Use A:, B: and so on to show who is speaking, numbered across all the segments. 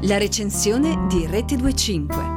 A: La recensione di Rete 25.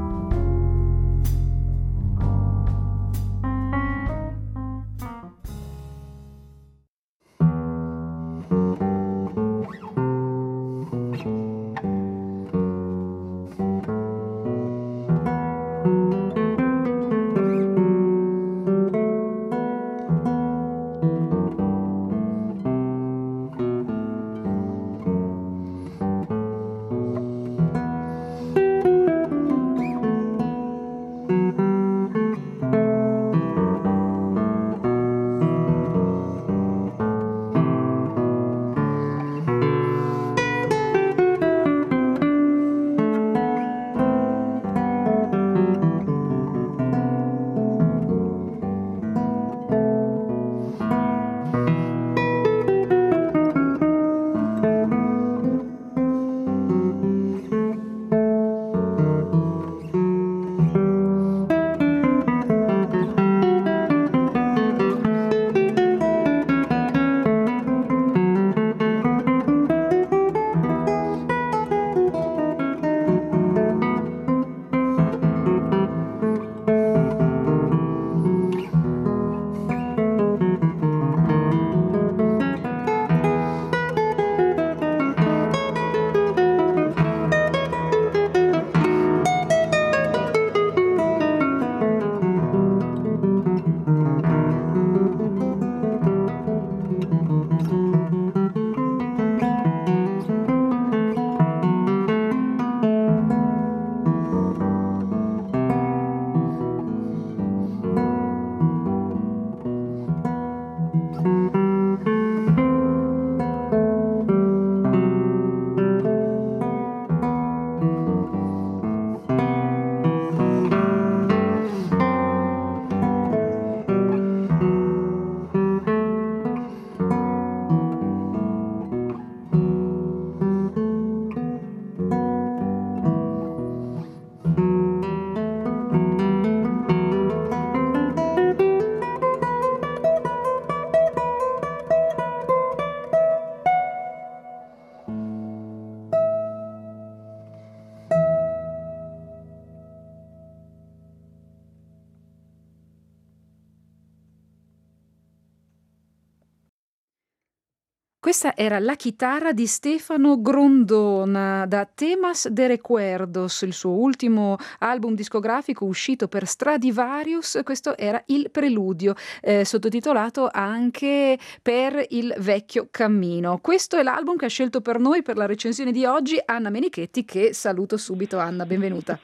A: Questa era La chitarra di Stefano Grondona da Temas de Recuerdos, il suo ultimo album discografico uscito per Stradivarius. Questo era il preludio, sottotitolato anche Per il vecchio cammino. Questo è l'album che ha scelto per noi per la recensione di oggi Anna Menichetti, che saluto subito. Anna, benvenuta.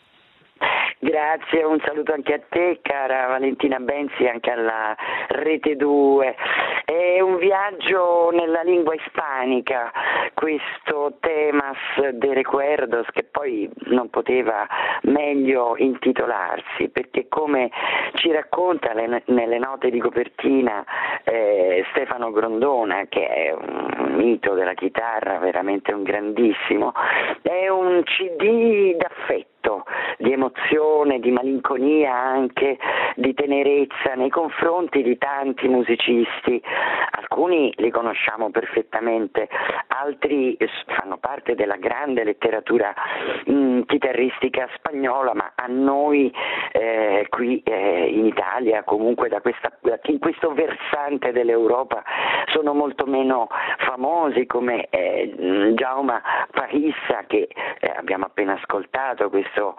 B: Grazie, un saluto anche a te, cara Valentina Benzi, anche alla Rete 2. È un viaggio nella lingua ispanica, questo Temas de Recuerdos, che poi non poteva meglio intitolarsi, perché come ci racconta nelle note di copertina Stefano Grondona, che è un mito della chitarra, veramente un grandissimo, è un CD d'affetto, di emozione, di malinconia, anche di tenerezza nei confronti di tanti musicisti. Alcuni li conosciamo perfettamente, altri fanno parte della grande letteratura chitarristica spagnola, ma a noi qui in Italia, comunque in questo versante dell'Europa, sono molto meno famosi, come Jaume Parissa, che abbiamo appena ascoltato, questo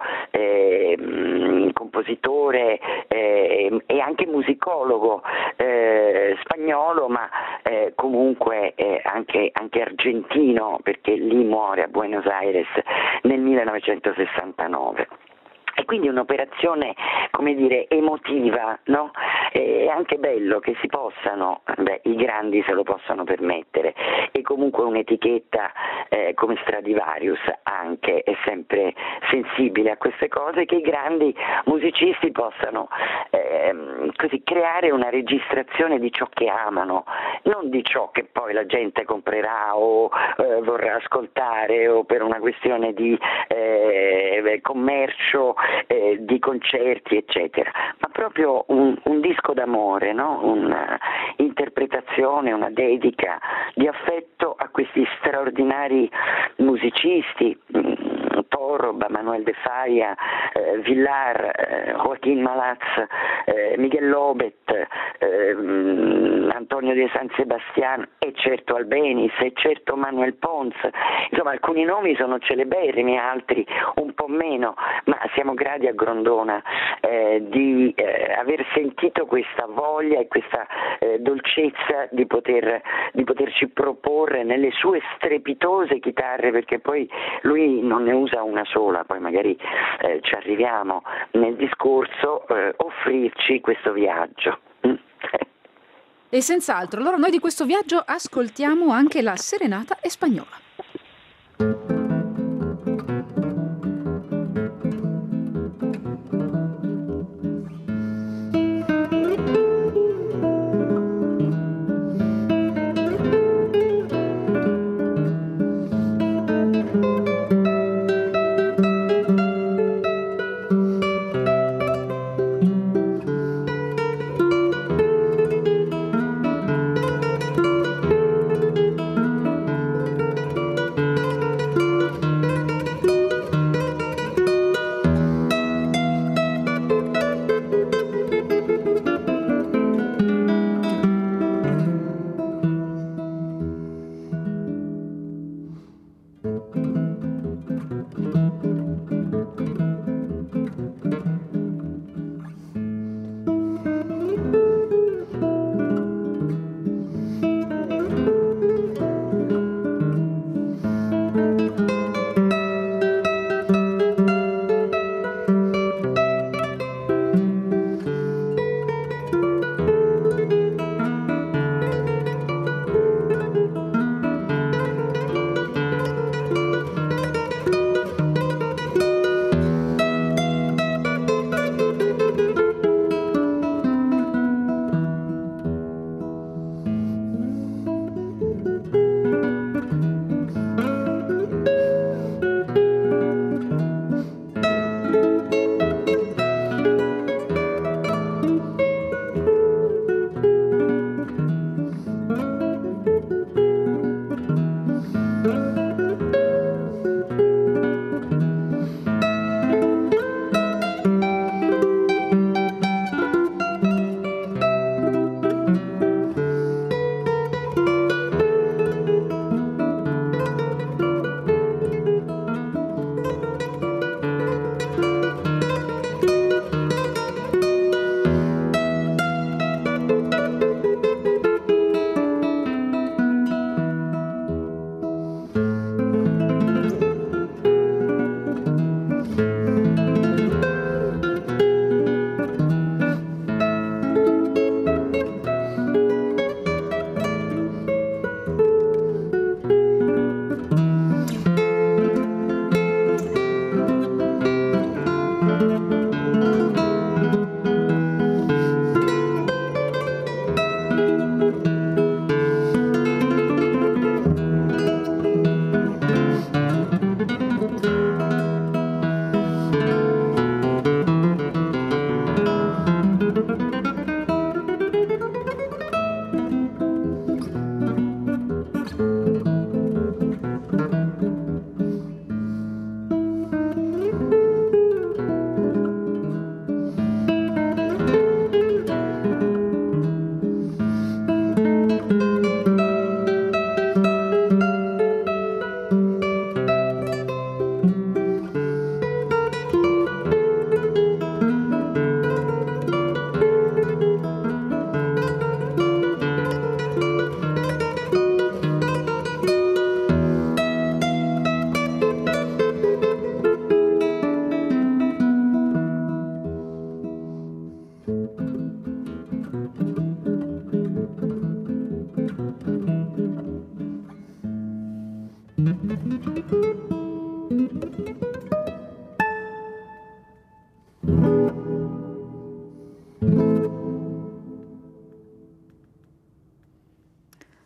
B: compositore e anche musicologo spagnolo, ma comunque anche argentino, perché lì muore a Buenos Aires nel 1969. E quindi un'operazione, come dire, emotiva, no? È anche bello che si possano, i grandi se lo possano permettere, e comunque un'etichetta come Stradivarius anche è sempre sensibile a queste cose, che i grandi musicisti possano così creare una registrazione di ciò che amano, non di ciò che poi la gente comprerà o vorrà ascoltare, o per una questione di commercio di concerti eccetera, ma proprio un disco d'amore, no? Un'interpretazione, una dedica di affetto a questi straordinari musicisti, Torroba, Manuel de Falla, Villar, Joaquín Malaz, Miguel Lobet, Antonio de San Sebastián e certo Albéniz e certo Manuel Pons. Insomma, alcuni nomi sono celeberrimi, altri un po' meno, ma siamo grati a Grondona di aver sentito questa voglia e questa dolcezza di poterci proporre nelle sue strepitose chitarre, perché poi lui non ne usa una sola, poi magari ci arriviamo nel discorso, offrirci questo viaggio.
A: E senz'altro, allora noi di questo viaggio ascoltiamo anche la Serenata Espagnola.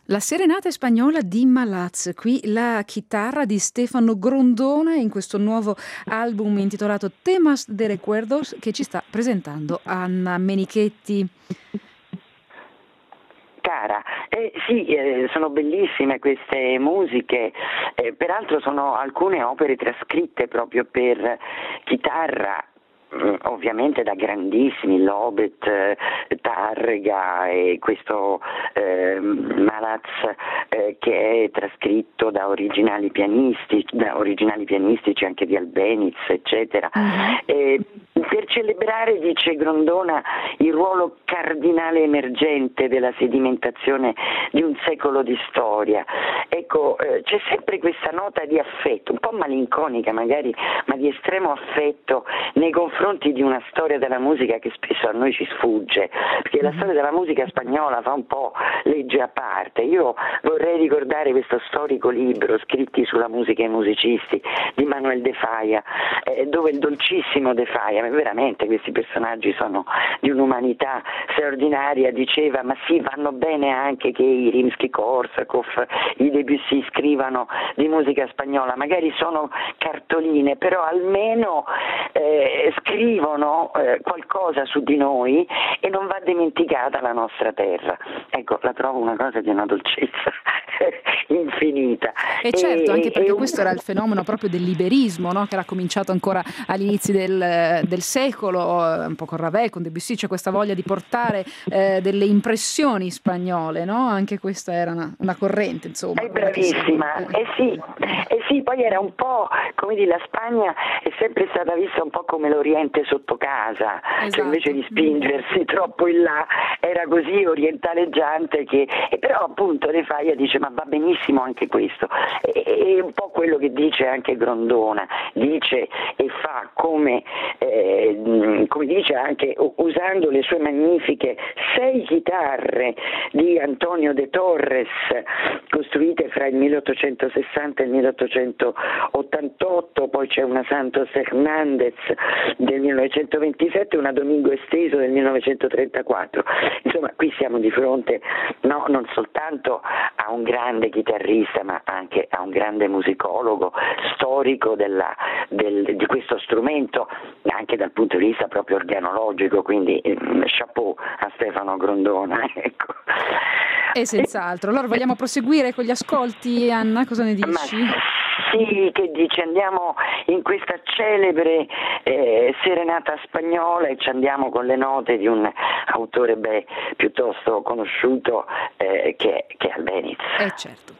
A: La serenata spagnola di Malaz, qui la chitarra di Stefano Grondona in questo nuovo album intitolato Temas de Recuerdos che ci sta presentando Anna Menichetti.
B: Cara, sì, sono bellissime queste musiche, peraltro sono alcune opere trascritte proprio per chitarra, ovviamente da grandissimi, Lobet, Tarrega e questo Malaz che è trascritto da originali pianistici anche di Albeniz, eccetera. Per celebrare, dice Grondona, il ruolo cardinale emergente della sedimentazione di un secolo di storia. Ecco, c'è sempre questa nota di affetto, un po' malinconica magari, ma di estremo affetto nei confronti di una storia della musica che spesso a noi ci sfugge, perché la storia della musica spagnola fa un po' legge a parte. Io vorrei ricordare questo storico libro, Scritti sulla musica e i musicisti, di Manuel de Falla, dove il dolcissimo de Falla, veramente questi personaggi sono di un'umanità straordinaria, diceva ma sì, vanno bene anche che i Rimsky-Korsakov, i Debussy scrivano di musica spagnola, magari sono cartoline, però almeno scrivono qualcosa su di noi e non va dimenticata la nostra terra. Ecco, la trovo una cosa di una dolcezza infinita.
A: E certo, anche perché questo era il fenomeno proprio del liberismo, no? Che era cominciato ancora agli inizi del secolo, un po' con Ravel, con Debussy, c'è questa voglia di portare delle impressioni spagnole, no? Anche questa era una corrente, insomma.
B: È bravissima, sì, poi era un po', come dire, la Spagna è sempre stata vista un po' come l'Oriente sotto casa,
A: esatto.
B: Cioè invece di spingersi troppo in là era così orientaleggiante che, e però appunto De Falla dice ma va benissimo anche questo, e un po' quello che dice anche Grondona, dice e fa come dice anche usando le sue magnifiche 6 chitarre di Antonio de Torres costruite fra il 1860 e il 1888, poi c'è una Santos Hernández del 1927 e una Domingo Esteso del 1934. Insomma, qui siamo di fronte non soltanto a un grande chitarrista ma anche a un grande musicologo, storico di questo strumento anche dal punto di vista proprio organologico, quindi chapeau a Stefano Grondona, ecco.
A: E senz'altro. Allora vogliamo proseguire con gli ascolti, Anna? Cosa ne dici?
B: Sì, che dici, andiamo in questa celebre serenata spagnola e ci andiamo con le note di un autore piuttosto conosciuto che è Albeniz.
A: Certo.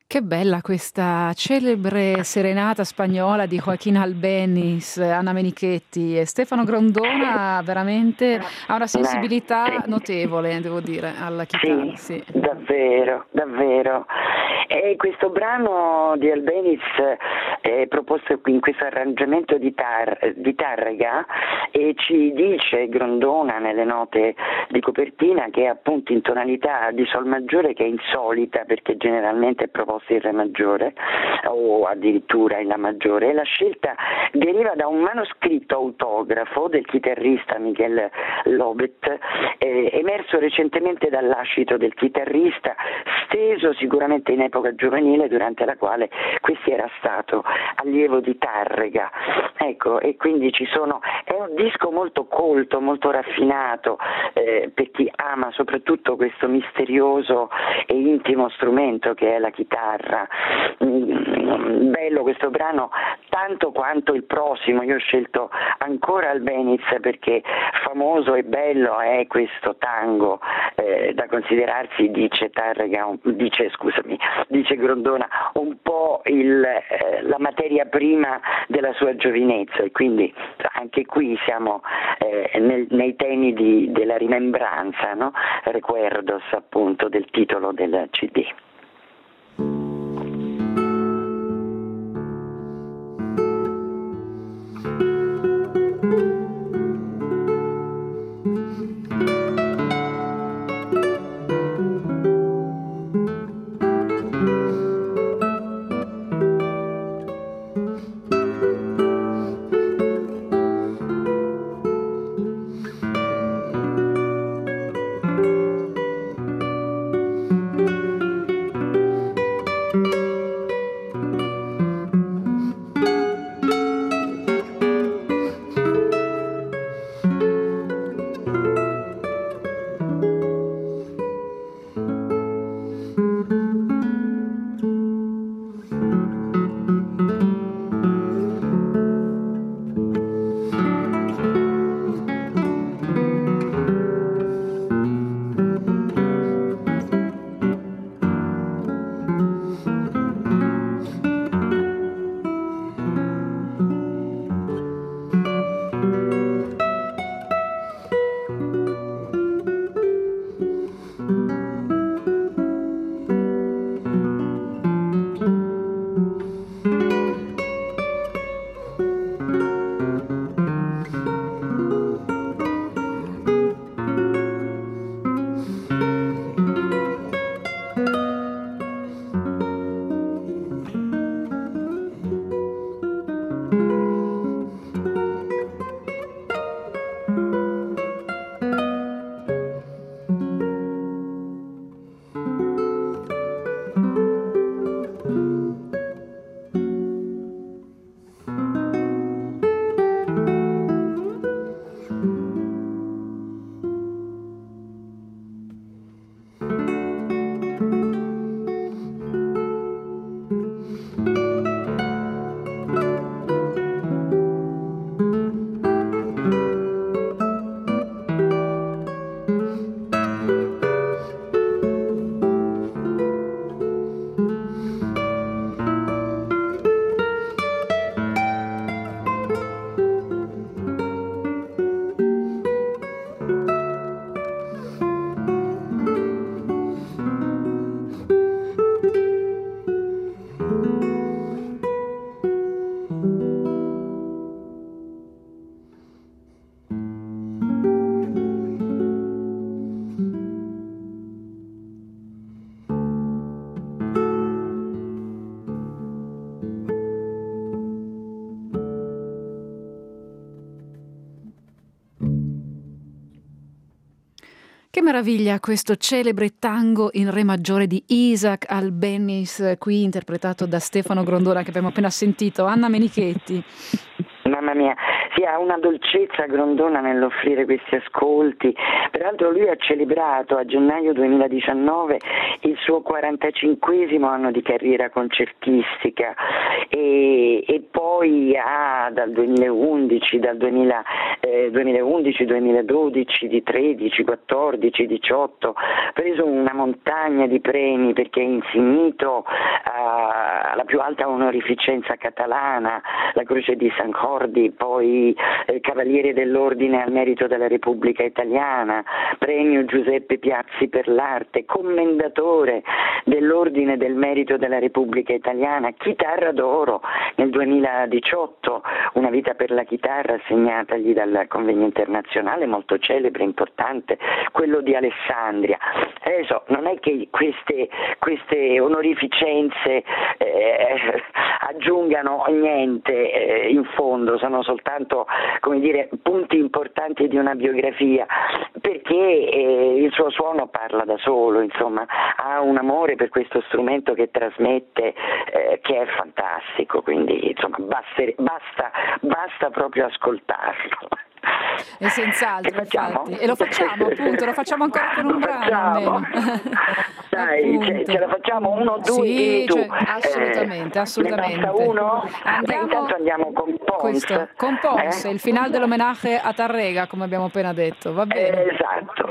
A: Che bella questa celebre serenata spagnola di Joaquín Albéniz, Anna Menichetti, e Stefano Grondona veramente ha una sensibilità
B: Sì.
A: notevole, devo dire, alla chitarra,
B: Sì,
A: sì.
B: davvero, davvero. E questo brano di Albéniz è proposto qui in questo arrangiamento di Tárrega, e ci dice Grondona nelle note di copertina che è appunto in tonalità di sol maggiore, che è insolita perché generalmente è proposta in re maggiore o addirittura in la maggiore, e la scelta deriva da un manoscritto autografo del chitarrista Miguel Lobet, emerso recentemente dall'ascito del chitarrista, steso sicuramente in epoca giovanile durante la quale questi era stato allievo di Tárrega. Ecco, e quindi è un disco molto colto, molto raffinato, per chi ama soprattutto questo misterioso e intimo strumento che è la chitarra. Bello questo brano tanto quanto il prossimo. Io ho scelto ancora Albéniz perché famoso e bello è questo tango, da considerarsi, dice Grondona, un po' la materia prima della sua giovinezza, e quindi anche qui siamo nei temi della rimembranza, no? Recuerdos, appunto, del titolo del CD.
A: Che meraviglia questo celebre tango in re maggiore di Isaac Albéniz, qui interpretato da Stefano Grondona, che abbiamo appena sentito. Anna Menichetti.
B: Mamma mia, sì, ha una dolcezza Grondona nell'offrire questi ascolti. Peraltro lui ha celebrato a gennaio 2019 il suo 45esimo anno di carriera concertistica, e poi ha dal 2011, 2012, di 13, 14, 18, preso una montagna di premi perché è insignito la più alta onorificenza catalana, la Croce di San Jordi, poi Cavaliere dell'Ordine al Merito della Repubblica Italiana, Premio Giuseppe Piazzi per l'Arte, Commendatore dell'Ordine del Merito della Repubblica Italiana, Chitarra d'Oro nel 2018, una vita per la chitarra assegnatagli dal Convegno Internazionale, molto celebre, importante, quello di Alessandria. Adesso non è che queste onorificenze aggiungano niente in fondo, sono soltanto, come dire, punti importanti di una biografia, perché il suo suono parla da solo, insomma, ha un amore per questo strumento che trasmette, che è fantastico, quindi insomma basta proprio ascoltarlo.
A: E senz'altro, infatti. E lo facciamo, appunto, lo facciamo ancora con un brano almeno.
B: Dai, ce la facciamo uno o due?
A: Sì,
B: tu.
A: Assolutamente.
B: Ne basta uno? Intanto andiamo con Pons.
A: Con Pons, il finale dell'omenaggio a Tarrega, come abbiamo appena detto, va bene?
B: Esatto.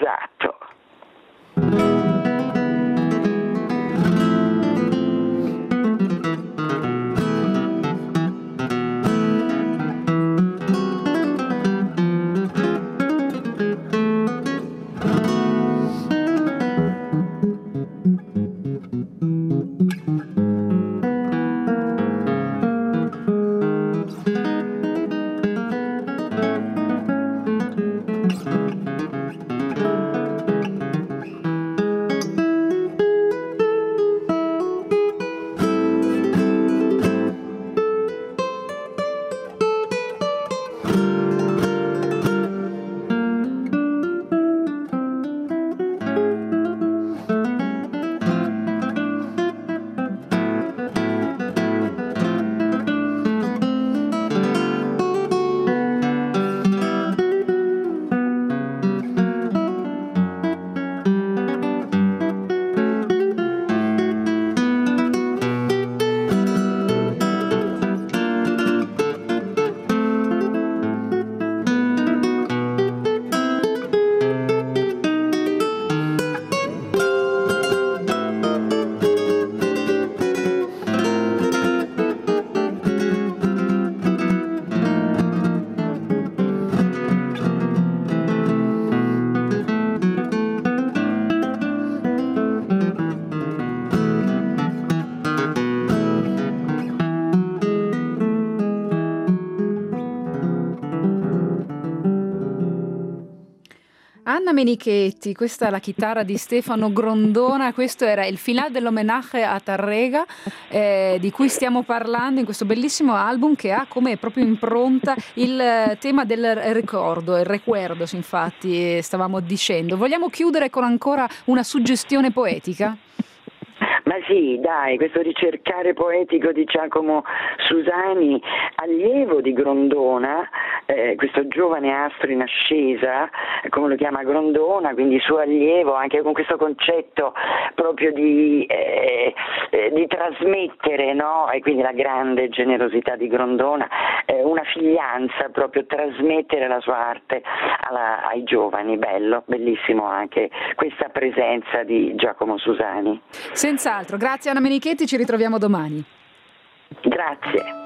A: Anna Menichetti, questa è la chitarra di Stefano Grondona, questo era il finale dell'omenaggio a Tarrega, di cui stiamo parlando in questo bellissimo album che ha come proprio impronta il tema del ricordo, il recuerdos, infatti stavamo dicendo. Vogliamo chiudere con ancora una suggestione poetica?
B: Ma sì, dai, questo ricercare poetico di Giacomo Susani, allievo di Grondona, questo giovane astro in ascesa, come lo chiama Grondona, quindi suo allievo, anche con questo concetto proprio di trasmettere, no? E quindi la grande generosità di Grondona, una figlianza, proprio trasmettere la sua arte ai giovani, bellissimo anche questa presenza di Giacomo Susani.
A: Senz'altro, grazie Anna Menichetti, ci ritroviamo domani.
B: Grazie.